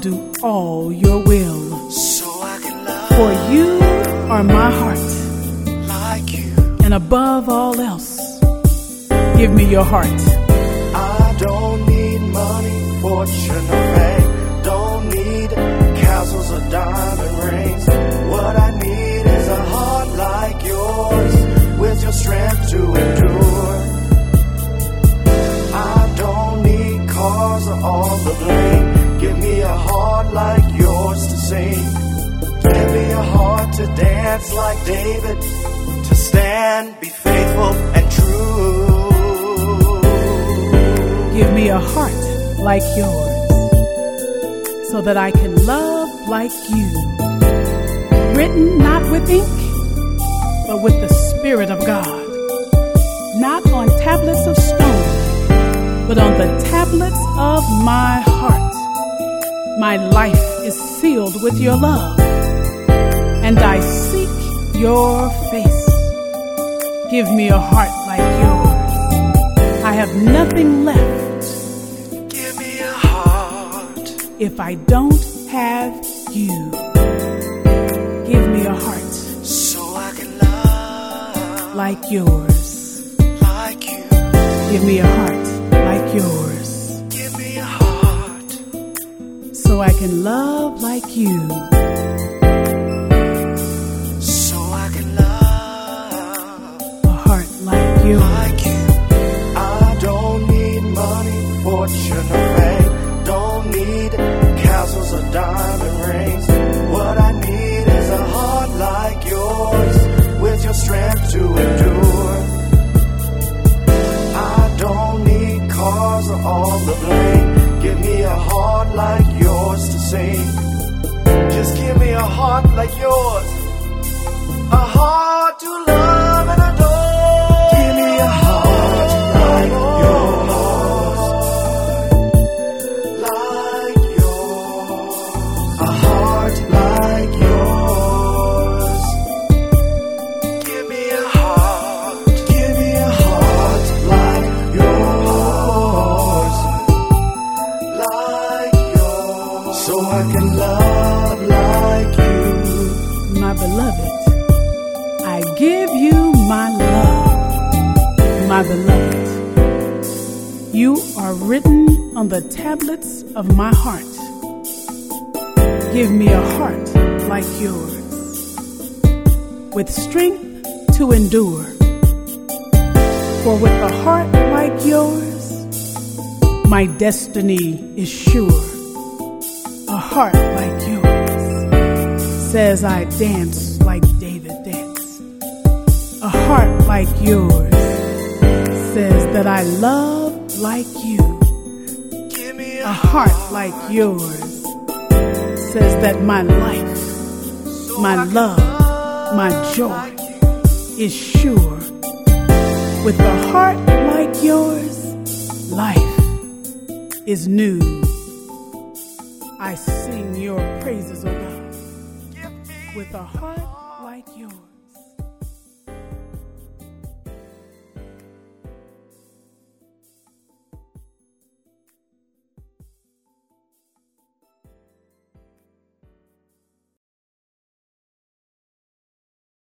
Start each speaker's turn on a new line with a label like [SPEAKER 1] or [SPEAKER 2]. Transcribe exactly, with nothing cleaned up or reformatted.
[SPEAKER 1] do all your will.
[SPEAKER 2] So I can love
[SPEAKER 1] For you are my heart,
[SPEAKER 2] like you.
[SPEAKER 1] and above all else, give me your heart.
[SPEAKER 2] I don't need money, fortune, or fame. Don't need castles or diamond rings. What I need is a heart like yours, with your strength to endure. I don't need cars or all the bling. Give me a heart like yours to sing. Give me a heart to dance like David, to stand, be faithful and true.
[SPEAKER 1] Give me a heart like yours, so that I can love like you. Written not with ink, but with the Spirit of God. Not on tablets of stone, but on the tablets of my heart. My life is sealed with your love, and I seek your face. Give me a heart like yours. I have nothing left
[SPEAKER 2] Give me a heart.
[SPEAKER 1] if I don't have you. Give me a heart
[SPEAKER 2] So I can love
[SPEAKER 1] like yours.
[SPEAKER 2] like you.
[SPEAKER 1] Give me a heart like yours,
[SPEAKER 2] Give me a heart.
[SPEAKER 1] so I can love like you.
[SPEAKER 2] So I can love
[SPEAKER 1] A heart like yours.
[SPEAKER 2] like you. I don't need money, fortune, or fame. Don't need castles or diamond rings. What I need is a heart like yours, with your strength to endure. I don't need cars or all the bling. Give me a heart like yours to sing. Just give me a heart like yours, a heart to love and adore. Give me a heart like yours, like yours, a heart like yours. Give me a heart, give me a heart like yours, like yours, so I can love like you.
[SPEAKER 1] My beloved, I give you my love. My beloved, you are written on the tablets of my heart. Give me a heart like yours, with strength to endure. For with a heart like yours, my destiny is sure. A heart like yours says I dance like David danced. A heart like yours says that I love like you.
[SPEAKER 2] Give me
[SPEAKER 1] A heart like yours says that my life, my love, my joy is sure. With a heart like yours, life is new. I sing your praises, O God, with a heart